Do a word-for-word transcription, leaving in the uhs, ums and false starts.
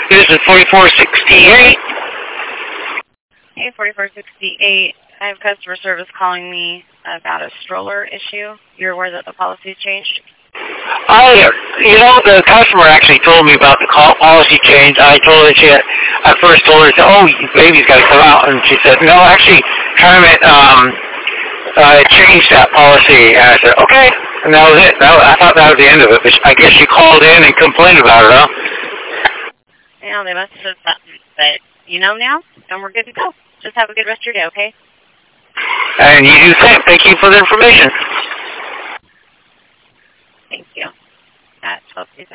This is forty-four sixty-eight. Hey, forty-four sixty-eight. I have customer service calling me about a stroller issue. You're aware that the policy's changed? I, you know, the customer actually told me about the call policy change. I told her she had, I first told her, oh, baby's got to come out. And she said, no, actually, Kermit um, uh, changed that policy. And I said, okay. And that was it. That, I thought that was the end of it. But I guess she called in and complained about it, huh? Yeah, they must have said something. But you know now, and we're good to go. Just have a good rest of your day, okay? And you do the same. Thank you for the information. Thank you. At twelve